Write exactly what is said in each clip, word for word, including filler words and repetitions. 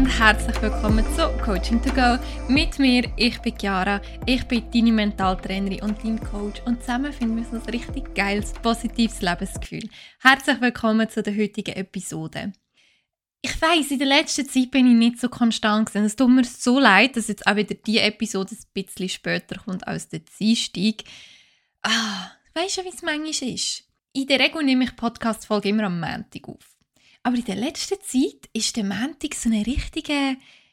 herzlich willkommen zu Coaching to Go. Mit mir, ich bin Chiara, ich bin deine Mentaltrainerin und dein Coach und zusammen finden wir so ein richtig geiles, positives Lebensgefühl. Herzlich willkommen zu der heutigen Episode. Ich weiss, in der letzten Zeit bin ich nicht so konstant gewesen. Es tut mir so leid, dass jetzt auch wieder diese Episode ein bisschen später kommt als der Dienstag. Ah, weisst du, wie es manchmal ist? In der Regel nehme ich die Podcast-Folge immer am Montag auf. Aber in der letzten Zeit ist der Montag so ein richtiger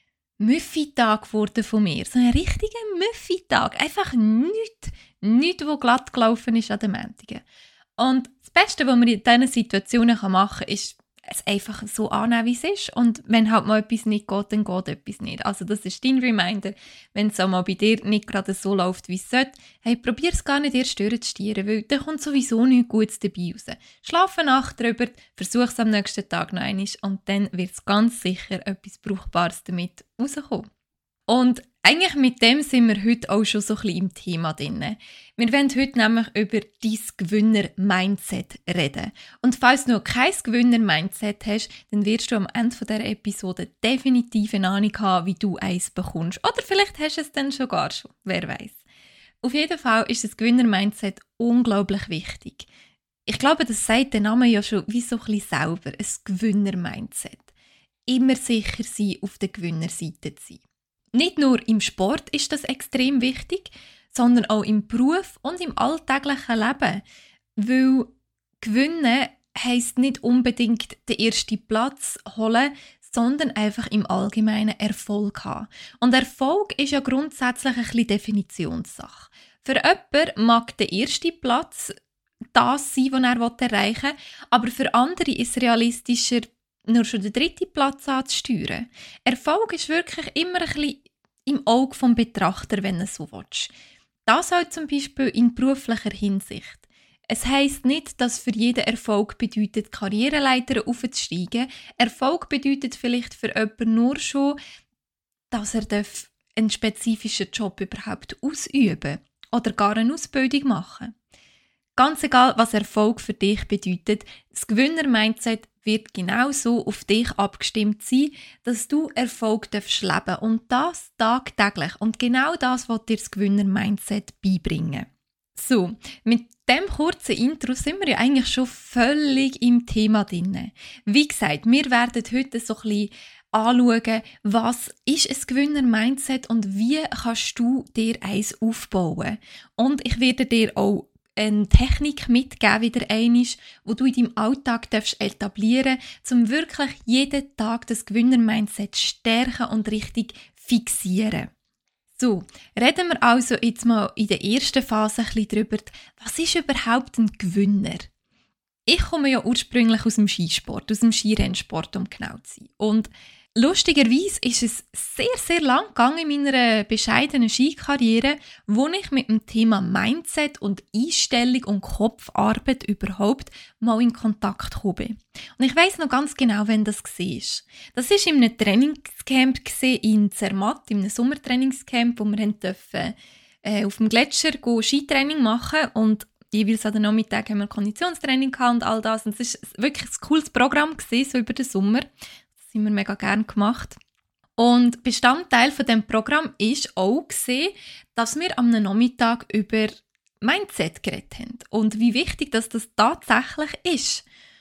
Müffi-Tag geworden von mir. So ein richtiger Müffi-Tag. Einfach nichts, nichts, was glatt gelaufen ist an den Montagen. Und das Beste, was man in diesen Situationen machen kann, ist es einfach so annehmen, wie es ist. Und wenn halt mal etwas nicht geht, dann geht etwas nicht. Also das ist dein Reminder, wenn es auch mal bei dir nicht gerade so läuft, wie es sollte. Hey, probier es gar nicht erst durchzustieren, weil da kommt sowieso nichts Gutes dabei raus. Schlaf eine Nacht drüber, versuch es am nächsten Tag noch einmal und dann wird es ganz sicher etwas Brauchbares damit rauskommen. Und eigentlich mit dem sind wir heute auch schon so ein bisschen im Thema drin. Wir wollen heute nämlich über dein Gewinner-Mindset reden. Und falls du noch kein Gewinner-Mindset hast, dann wirst du am Ende dieser Episode definitiv eine Ahnung haben, wie du eins bekommst. Oder vielleicht hast du es dann schon gar schon, wer weiß. Auf jeden Fall ist das Gewinner-Mindset unglaublich wichtig. Ich glaube, das sagt der Name ja schon wie so ein bisschen selber, ein Gewinner-Mindset. Immer sicher sein, auf der Gewinnerseite zu sein. Nicht nur im Sport ist das extrem wichtig, sondern auch im Beruf und im alltäglichen Leben. Weil gewinnen heisst nicht unbedingt den ersten Platz holen, sondern einfach im Allgemeinen Erfolg haben. Und Erfolg ist ja grundsätzlich ein bisschen Definitionssache. Für jemanden mag der erste Platz das sein, was er erreichen will, aber für andere ist es realistischer, nur schon den dritten Platz anzusteuern. Erfolg ist wirklich immer ein bisschen im Auge des Betrachters, wenn du so willst. Das auch zum Beispiel in beruflicher Hinsicht. Es heisst nicht, dass für jeden Erfolg bedeutet, Karriereleiter aufzusteigen. Erfolg bedeutet vielleicht für jemanden nur schon, dass er einen spezifischen Job überhaupt ausüben oder gar eine Ausbildung machen. Ganz egal, was Erfolg für dich bedeutet, das Gewinner-Mindset wird genauso auf dich abgestimmt sein, dass du Erfolg darfst leben und das tagtäglich. Und genau das will dir das Gewinner-Mindset beibringen. So, mit dem kurzen Intro sind wir ja eigentlich schon völlig im Thema drin. Wie gesagt, wir werden heute so ein bisschen anschauen, was ist ein Gewinner-Mindset und wie kannst du dir eins aufbauen. Und ich werde dir auch eine Technik mitgeben, wieder einmal, wo du in deinem Alltag darfst etablieren darfst, um wirklich jeden Tag das Gewinner-Mindset stärken und richtig fixieren. So, reden wir also jetzt mal in der ersten Phase ein bisschen darüber, was ist überhaupt ein Gewinner? Ich komme ja ursprünglich aus dem Skisport, aus dem Skirennsport, um genau zu sein. Und lustigerweise ist es sehr, sehr lang gegangen in meiner bescheidenen Skikarriere, wo ich mit dem Thema Mindset und Einstellung und Kopfarbeit überhaupt mal in Kontakt gekommen bin. Und ich weiss noch ganz genau, wann das war. Das war in einem Trainingscamp in Zermatt, in einem Sommertrainingscamp, wo wir durften, äh, auf dem Gletscher Skitraining machen und jeweils an den Nachmittag haben wir Konditionstraining gehabt und all das. Und es war wirklich ein cooles Programm gewesen, so über den Sommer. Das haben wir mega gerne gemacht. Und Bestandteil von dem Programm war auch, dass wir am Nachmittag über Mindset geredet haben und wie wichtig dass das tatsächlich ist.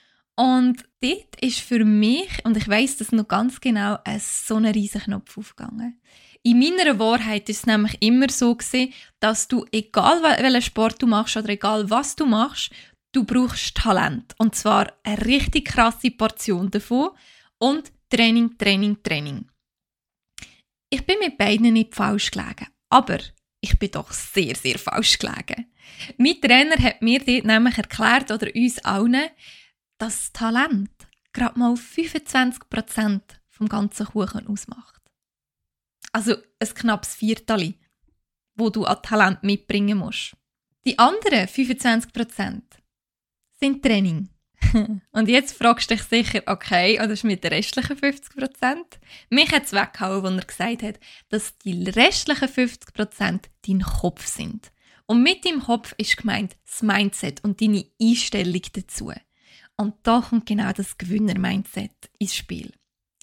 Und dort ist für mich, und ich weiss das noch ganz genau, ein so ein riesiger Knopf aufgegangen. In meiner Wahrheit ist es nämlich immer so gewesen, dass du, egal welchen Sport du machst oder egal was du machst, du brauchst Talent. Und zwar eine richtig krasse Portion davon und Training, Training, Training. Ich bin mit beiden nicht falsch gelegen, aber ich bin doch sehr, sehr falsch gelegen. Mein Trainer hat mir dort nämlich erklärt, oder uns allen, dass Talent gerade mal fünfundzwanzig Prozent vom ganzen Kuchen ausmacht. Also ein knappes Viertel, wo du an Talent mitbringen musst. Die anderen fünfundzwanzig Prozent sind Training. Und jetzt fragst du dich sicher, okay, und das ist mit den restlichen fünfzig Prozent? Mich hat es weggehauen, als er gesagt hat, dass die restlichen fünfzig Prozent dein Kopf sind. Und mit deinem Kopf ist gemeint das Mindset und deine Einstellung dazu. Und da kommt genau das Gewinner-Mindset ins Spiel.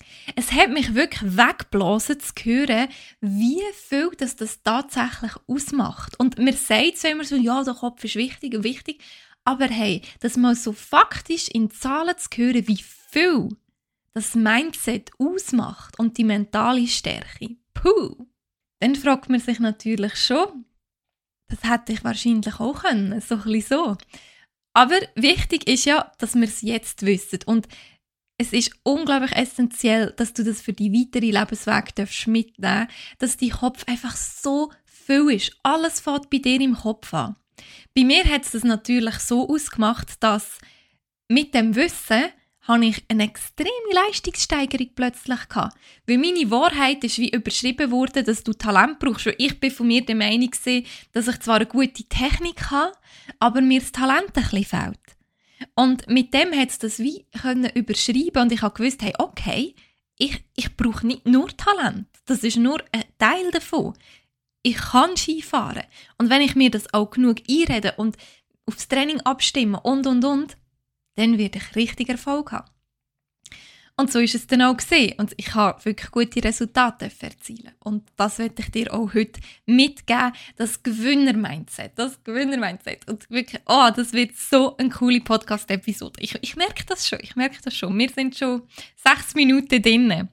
Es hat mich wirklich weggeblasen zu hören, wie viel das, das tatsächlich ausmacht. Und mir sagt zwar immer so, ja, der Kopf ist wichtig und wichtig, aber hey, das mal so faktisch in Zahlen zu hören, wie viel das Mindset ausmacht und die mentale Stärke. Puh! Dann fragt man sich natürlich schon, das hätte ich wahrscheinlich auch können, so ein bisschen so. Aber wichtig ist ja, dass wir es jetzt wissen. Und es ist unglaublich essentiell, dass du das für die weitere Lebensweg mitnehmen darfst, dass dein Kopf einfach so viel ist. Alles fängt bei dir im Kopf an. Bei mir hat es das natürlich so ausgemacht, dass mit dem Wissen habe ich eine extreme Leistungssteigerung plötzlich gehabt. Weil meine Wahrheit ist wie überschrieben worden, dass du Talent brauchst. Weil ich bin von mir der Meinung, dass ich zwar eine gute Technik habe, aber mir das Talent ein bisschen fehlt. Und mit dem hat es das wie können überschreiben und ich habe gewusst, hey, okay, ich, ich brauche nicht nur Talent. Das ist nur ein Teil davon. Ich kann Skifahren. Und wenn ich mir das auch genug einrede und aufs Training abstimme und, und, und, dann werde ich richtig Erfolg haben. Und so ist es dann auch gesehen. Und ich habe wirklich gute Resultate erzielen. Und das werde ich dir auch heute mitgeben. Das Gewinner-Mindset. Das Gewinner-Mindset. Und wirklich, oh, das wird so eine coole Podcast-Episode. Ich, ich merke das schon. Ich merke das schon. Wir sind schon sechs Minuten drin.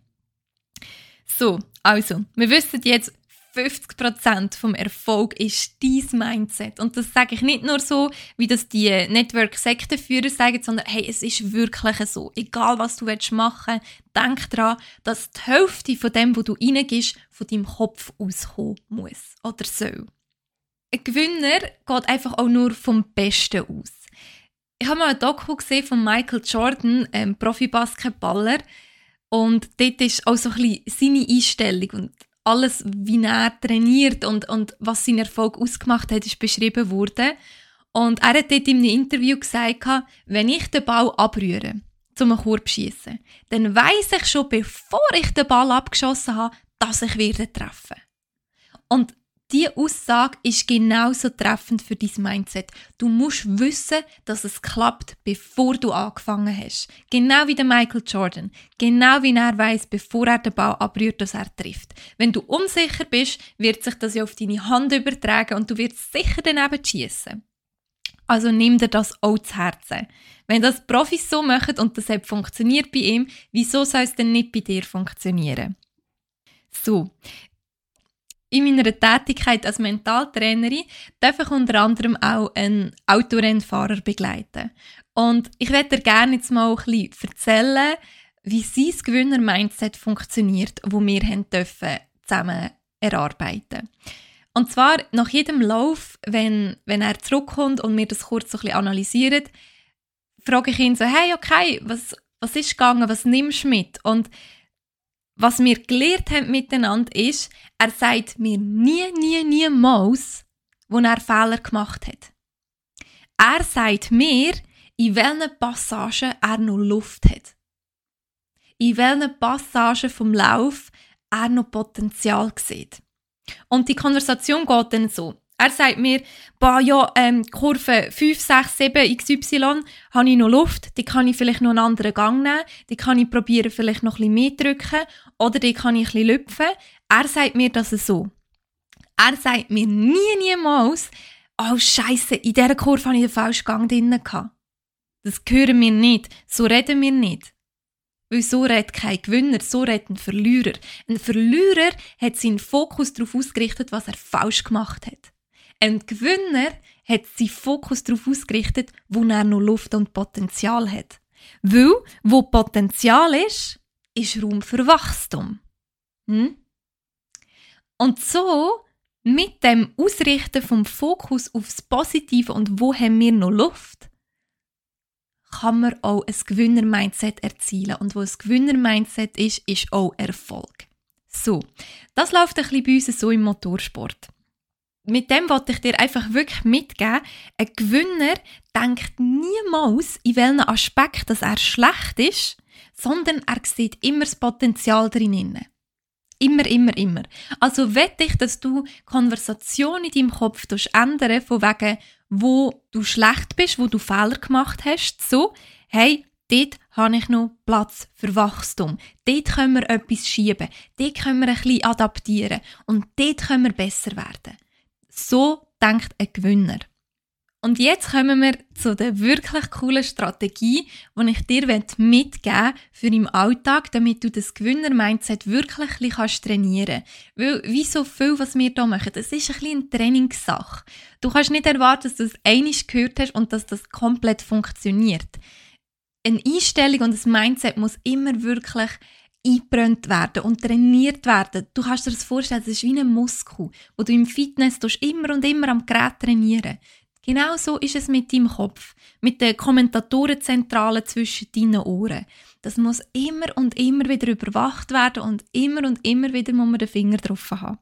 So, also, wir wissen jetzt, fünfzig Prozent vom Erfolg ist dein Mindset. Und das sage ich nicht nur so, wie das die Network-Sektenführer sagen, sondern hey, es ist wirklich so. Egal, was du machen willst, denk daran, dass die Hälfte von dem, was du reingibst, von deinem Kopf auskommen muss oder soll. Ein Gewinner geht einfach auch nur vom Besten aus. Ich habe mal ein Doku gesehen von Michael Jordan, ähm, Profi-Basketballer. Und dort ist auch so ein bisschen seine Einstellung und alles, wie er trainiert und, und was sein Erfolg ausgemacht hat, ist beschrieben worden. Und er hat dort in einem Interview gesagt, wenn ich den Ball abrühre, zum einen Korb schiessen, dann weiss ich schon, bevor ich den Ball abgeschossen habe, dass ich werde treffen. Und diese Aussage ist genauso treffend für dein Mindset. Du musst wissen, dass es klappt, bevor du angefangen hast. Genau wie der Michael Jordan. Genau wie er weiss, bevor er den Ball abrührt, dass er trifft. Wenn du unsicher bist, wird sich das ja auf deine Hand übertragen und du wirst sicher daneben schiessen. Also nimm dir das auch zu Herzen. Wenn das Profis so machen und das hat funktioniert bei ihm, wieso soll es denn nicht bei dir funktionieren? So. In meiner Tätigkeit als Mentaltrainerin darf ich unter anderem auch einen Autorennfahrer begleiten. Und ich werde dir gerne jetzt mal ein bisschen erzählen, wie sein Gewinner-Mindset funktioniert, das wir haben dürfen zusammen erarbeiten. Und zwar nach jedem Lauf, wenn, wenn er zurückkommt und wir das kurz so ein bisschen analysieren, frage ich ihn so, hey, okay, was, was ist gegangen, was nimmst du mit? Und was wir gelernt haben miteinander ist, er sagt mir nie, nie, niemals, wo er Fehler gemacht hat. Er sagt mir, in welchen Passagen er noch Luft hat. In welchen Passagen vom Lauf er noch Potenzial sieht. Und die Konversation geht dann so. Er sagt mir, bah, ja, ähm, Kurve fünf, sechs, sieben, X Y habe ich noch Luft, die kann ich vielleicht noch einen anderen Gang nehmen, die kann ich probieren, vielleicht noch ein bisschen mehr drücken oder die kann ich ein bisschen lüpfen. Er sagt mir das so. Er sagt mir nie, niemals, oh Scheisse, in dieser Kurve habe ich den falschen Gang drin gehabt. Das hören wir nicht, so reden wir nicht. Weil so redet kein Gewinner, so redet ein Verlierer. Ein Verlierer hat seinen Fokus darauf ausgerichtet, was er falsch gemacht hat. Ein Gewinner hat seinen Fokus darauf ausgerichtet, wo er noch Luft und Potenzial hat. Weil, wo Potenzial ist, ist Raum für Wachstum. Hm? Und so, mit dem Ausrichten vom Fokus aufs Positive und wo haben wir noch Luft, kann man auch ein Gewinner-Mindset erzielen. Und wo ein Gewinner-Mindset ist, ist auch Erfolg. So, das läuft ein bisschen bei uns so im Motorsport. Mit dem wollte ich dir einfach wirklich mitgeben, ein Gewinner denkt niemals, in welchem Aspekt dass er schlecht ist, sondern er sieht immer das Potenzial drin. Immer, immer, immer. Also wette ich, dass du Konversation in deinem Kopf ändern von wegen, wo du schlecht bist, wo du Fehler gemacht hast, so, hey, dort habe ich noch Platz für Wachstum. Dort können wir etwas schieben. Dort können wir ein bisschen adaptieren. Und dort können wir besser werden. So denkt ein Gewinner. Und jetzt kommen wir zu der wirklich coolen Strategie, die ich dir mitgeben will für im Alltag, damit du das Gewinner-Mindset wirklich ein bisschen trainieren kannst. Weil, wie so viel, was wir hier machen, das ist ein bisschen eine Trainingssache. Du kannst nicht erwarten, dass du es einmal gehört hast und dass das komplett funktioniert. Eine Einstellung und ein Mindset muss immer wirklich eingebrannt werden und trainiert werden. Du kannst dir das vorstellen, das ist wie ein Muskel, wo du im Fitness immer und immer am Gerät trainieren. Genau so ist es mit deinem Kopf, mit der Kommentatorenzentrale zwischen deinen Ohren. Das muss immer und immer wieder überwacht werden und immer und immer wieder muss man den Finger drauf haben.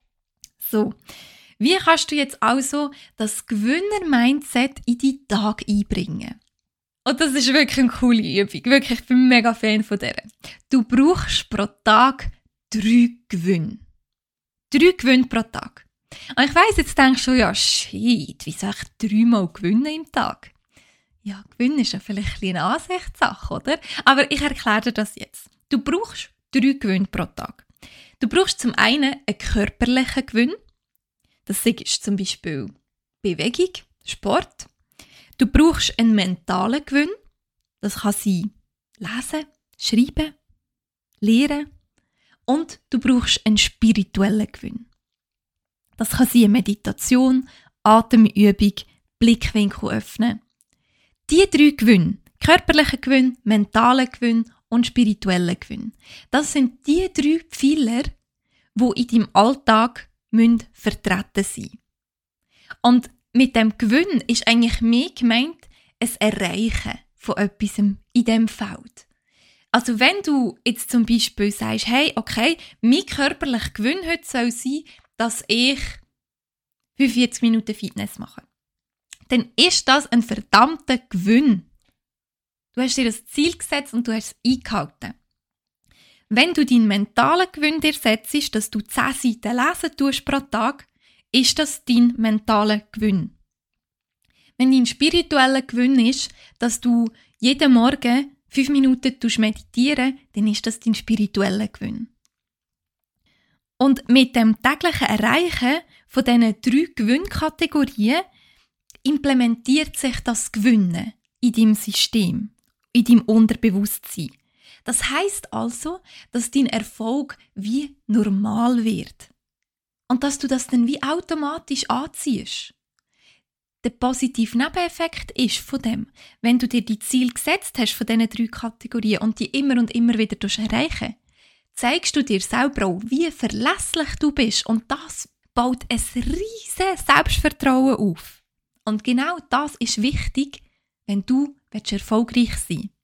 So, wie kannst du jetzt also das Gewinner-Mindset in deinen Tag einbringen? Und das ist wirklich eine coole Übung. Wirklich, ich bin mega Fan von der. Du brauchst pro Tag drei Gewinne. Drei Gewinne pro Tag. Und ich weiss, jetzt denkst du schon, ja, shit, wie soll ich dreimal gewinnen im Tag? Ja, gewinnen ist ja vielleicht ein eine Ansichtssache, oder? Aber ich erkläre dir das jetzt. Du brauchst drei Gewinne pro Tag. Du brauchst zum einen einen körperlichen Gewinn. Das ist zum Beispiel Bewegung, Sport. Du brauchst einen mentalen Gewinn. Das kann sein Lesen, Schreiben, Lernen. Und du brauchst einen spirituellen Gewinn. Das kann sein Meditation, Atemübung, Blickwinkel öffnen. Die drei Gewinne, körperlichen Gewinn, mentalen Gewinn und spirituellen Gewinn, das sind die drei Pfeiler, die in deinem Alltag vertreten sein müssen. Und mit dem Gewinn ist eigentlich mehr gemeint, ein Erreichen von etwas in diesem Feld. Also wenn du jetzt zum Beispiel sagst, hey, okay, mein körperlicher Gewinn heute soll sein, dass ich fünfundvierzig Minuten Fitness mache, dann ist das ein verdammter Gewinn. Du hast dir das Ziel gesetzt und du hast es eingehalten. Wenn du deinen mentalen Gewinn dir setzt, dass du zehn Seiten lesen tust pro Tag, ist das dein mentaler Gewinn. Wenn dein spiritueller Gewinn ist, dass du jeden Morgen fünf Minuten meditieren, dann ist das dein spiritueller Gewinn. Und mit dem täglichen Erreichen von diesen drei Gewinnkategorien implementiert sich das Gewinnen in deinem System, in deinem Unterbewusstsein. Das heisst also, dass dein Erfolg wie normal wird. Und dass du das dann wie automatisch anziehst. Der positive Nebeneffekt ist von dem, wenn du dir die Ziele gesetzt hast von diesen drei Kategorien und die immer und immer wieder erreichen, zeigst du dir selber auch, wie verlässlich du bist. Und das baut ein riesiges Selbstvertrauen auf. Und genau das ist wichtig, wenn du erfolgreich sein willst.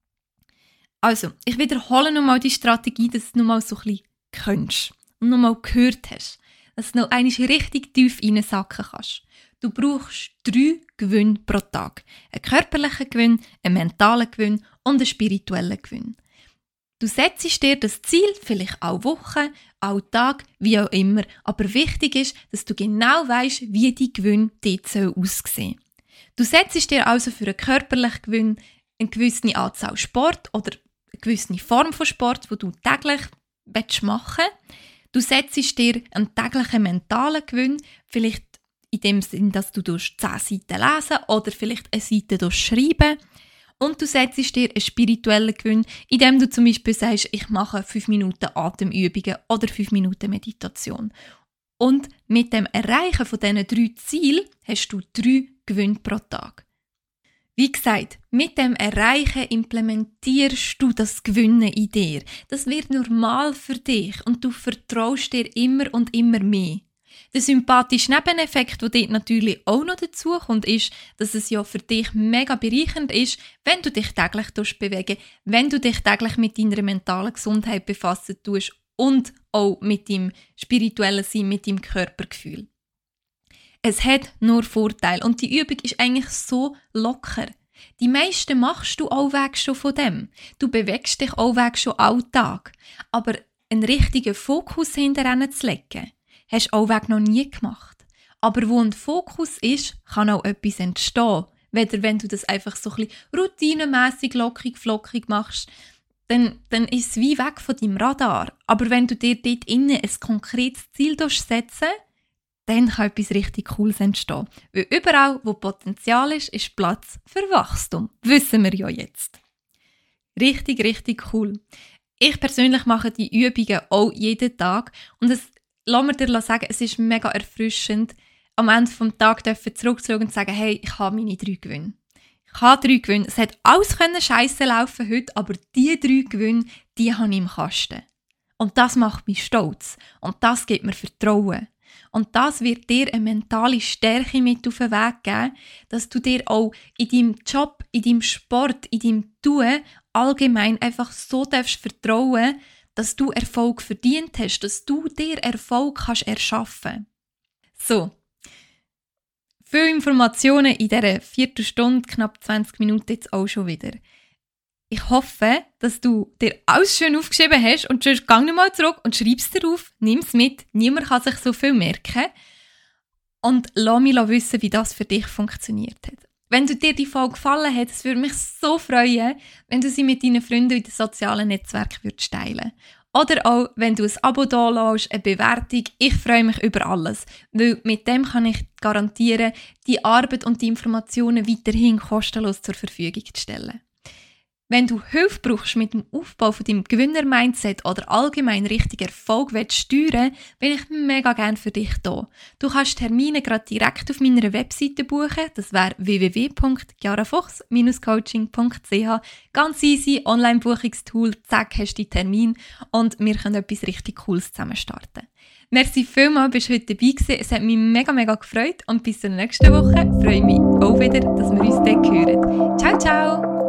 Also, ich wiederhole nochmal die Strategie, dass du nochmal so ein bisschen kennst und nochmal gehört hast, dass du noch einmal richtig tief reinsacken kannst. Du brauchst drei Gewinne pro Tag. Einen körperlichen Gewinn, einen mentalen Gewinn und einen spirituellen Gewinn. Du setzt dir das Ziel, vielleicht auch Wochen, auch Tag, wie auch immer. Aber wichtig ist, dass du genau weisst, wie die Gewinn dort aussehen soll. Du setzt dir also für einen körperlichen Gewinn eine gewisse Anzahl Sport oder eine gewisse Form von Sport, die du täglich machen willst. Du setzt dir einen täglichen mentalen Gewinn, vielleicht in dem Sinn, dass du zehn Seiten lesen oder vielleicht eine Seite schreiben. Und du setzt dir einen spirituellen Gewinn, indem du zum Beispiel sagst, ich mache fünf Minuten Atemübungen oder fünf Minuten Meditation. Und mit dem Erreichen von diesen drei Zielen hast du drei Gewinne pro Tag. Wie gesagt, mit dem Erreichen implementierst du das Gewinnen in dir. Das wird normal für dich und du vertraust dir immer und immer mehr. Der sympathische Nebeneffekt, der dort natürlich auch noch dazu kommt, ist, dass es ja für dich mega bereichernd ist, wenn du dich täglich bewegen, wenn du dich täglich mit deiner mentalen Gesundheit befassen tust und auch mit deinem spirituellen Sein, mit deinem Körpergefühl. Es hat nur Vorteile und die Übung ist eigentlich so locker. Die meisten machst du auch weg schon von dem. Du bewegst dich auch weg schon Alltag. Aber einen richtigen Fokus hinterher zu legen, hast du auch weg noch nie gemacht. Aber wo ein Fokus ist, kann auch etwas entstehen, weder wenn du das einfach so ein bisschen routinemässig, lockig, flockig machst, dann, dann ist es wie weg von deinem Radar. Aber wenn du dir dort innen ein konkretes Ziel setzen, dann kann etwas richtig Cooles entstehen. Weil überall, wo Potenzial ist, ist Platz für Wachstum. Wissen wir ja jetzt. Richtig, richtig cool. Ich persönlich mache die Übungen auch jeden Tag und es, lass mir dir sagen, es ist mega erfrischend, am Ende des Tages zurückzuschauen und zu sagen, hey, ich habe meine drei Gewinne. Ich habe drei Gewinne. Es hat alles scheisse laufen heute, aber die drei Gewinne, die habe ich im Kasten. Und das macht mich stolz. Und das gibt mir Vertrauen. Und das wird dir eine mentale Stärke mit auf den Weg geben, dass du dir auch in deinem Job, in deinem Sport, in deinem Tun allgemein einfach so darfst vertrauen, dass du Erfolg verdient hast, dass du dir Erfolg kannst erschaffen. So. Viele Informationen in dieser Viertelstunde, knapp zwanzig Minuten jetzt auch schon wieder. Ich hoffe, dass du dir alles schön aufgeschrieben hast und sonst geh nicht mal zurück und schreib es dir auf, nimm es mit. Niemand kann sich so viel merken. Und lass mich wissen, wie das für dich funktioniert hat. Wenn du dir die Folge gefallen hat, es würde mich so freuen, wenn du sie mit deinen Freunden in den sozialen Netzwerken würdest teilen. Oder auch, wenn du ein Abo da lässt, eine Bewertung. Ich freue mich über alles, weil mit dem kann ich garantieren, die Arbeit und die Informationen weiterhin kostenlos zur Verfügung zu stellen. Wenn du Hilfe brauchst mit dem Aufbau von deinem Gewinner-Mindset oder allgemein richtig Erfolg steuern, bin ich mega gerne für dich da. Du kannst Termine gerade direkt auf meiner Webseite buchen. Das wäre w w w punkt chiara fuchs Bindestrich coaching punkt c h. Ganz easy, Online-Buchungstool, zack, hast du den Termin und wir können etwas richtig Cooles zusammen starten. Merci vielmals, bist du heute dabei gewesen. Es hat mich mega, mega gefreut und bis zur nächsten Woche freue ich mich auch wieder, dass wir uns dann hören. Ciao, ciao!